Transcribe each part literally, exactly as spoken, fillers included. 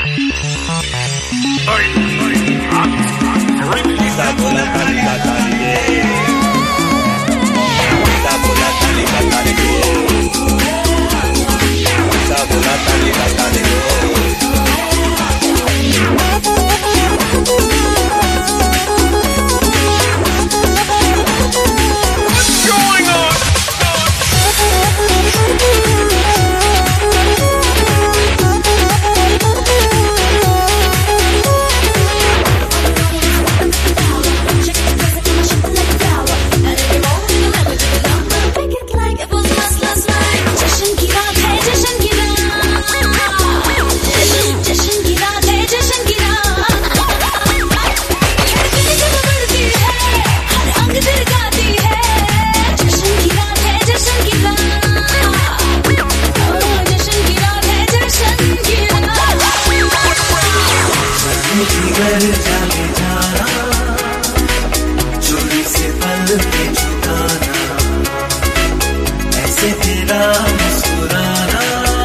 चोरी से पल के छुपाना, ऐसे तेरा मुस्कुराना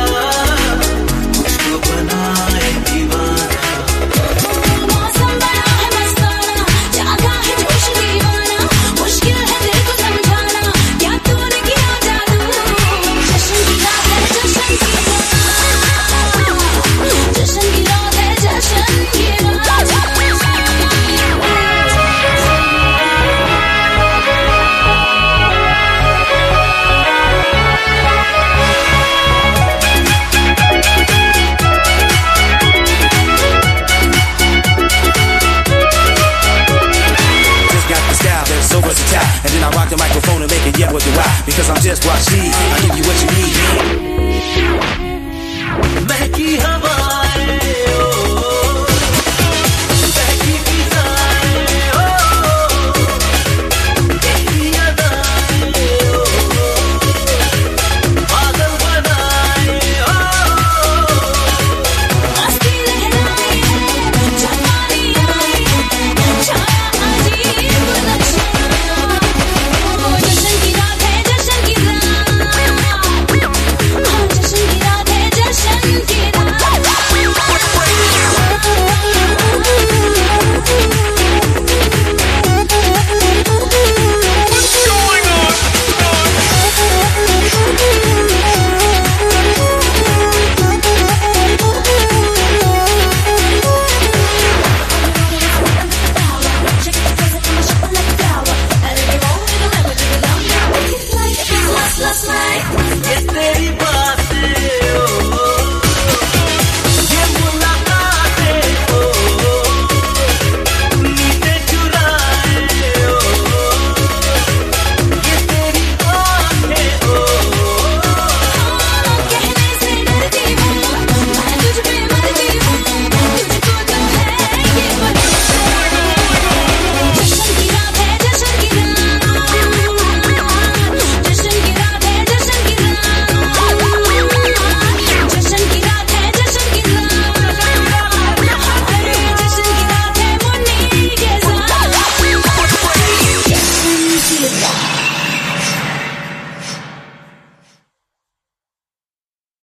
मुझको बनाए दीवाना। मौसम बड़ा है मस्ताना, जागा है जोश दीवाना, मुश्किल है दिल को समझाना, क्या तूने किया जादू। जश्न की रात है, जश्न की रात, जश्न की रात है, जश्न की रात। So versatile, and then I rock the microphone and make it yeah what you want, because I'm just what she need. I give you what you need.